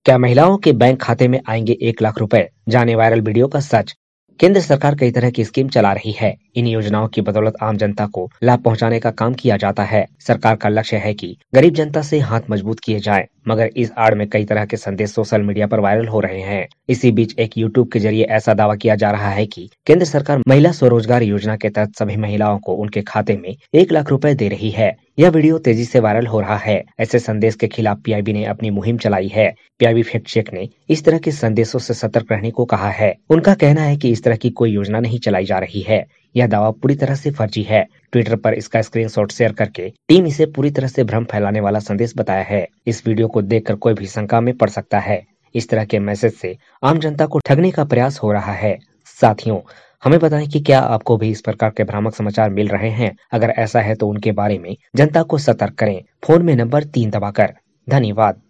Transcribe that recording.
क्या महिलाओं के बैंक खाते में आएंगे 1 लाख रुपए? जाने वायरल वीडियो का सच। केंद्र सरकार कई तरह की स्कीम चला रही है। इन योजनाओं की बदौलत आम जनता को लाभ पहुंचाने का काम किया जाता है। सरकार का लक्ष्य है कि गरीब जनता से हाथ मजबूत किए जाएं, मगर इस आड़ में कई तरह के संदेश सोशल मीडिया पर वायरल हो रहे हैं। इसी बीच एक यूट्यूब के जरिए ऐसा दावा किया जा रहा है कि केंद्र सरकार महिला स्वरोजगार योजना के तहत सभी महिलाओं को उनके खाते में 1 लाख रुपए दे रही है। यह वीडियो तेजी से वायरल हो रहा है। ऐसे संदेश के खिलाफ पीआईबी ने अपनी मुहिम चलाई है। पीआईबी फैक्ट चेक ने इस तरह के संदेशों से सतर्क रहने को कहा है। उनका कहना है कि इस तरह की कोई योजना नहीं चलाई जा रही है। यह दावा पूरी तरह से फर्जी है। ट्विटर पर इसका स्क्रीनशॉट शेयर करके टीम इसे पूरी तरह से भ्रम फैलाने वाला संदेश बताया है। इस वीडियो को देखकर कोई भी शंका में पड़ सकता है। इस तरह के मैसेज से आम जनता को ठगने का प्रयास हो रहा है। साथियों, हमें बताएं कि क्या आपको भी इस प्रकार के भ्रामक समाचार मिल रहे हैं? अगर ऐसा है तो उनके बारे में जनता को सतर्क करें। फोन में नंबर 3 दबाकर। धन्यवाद।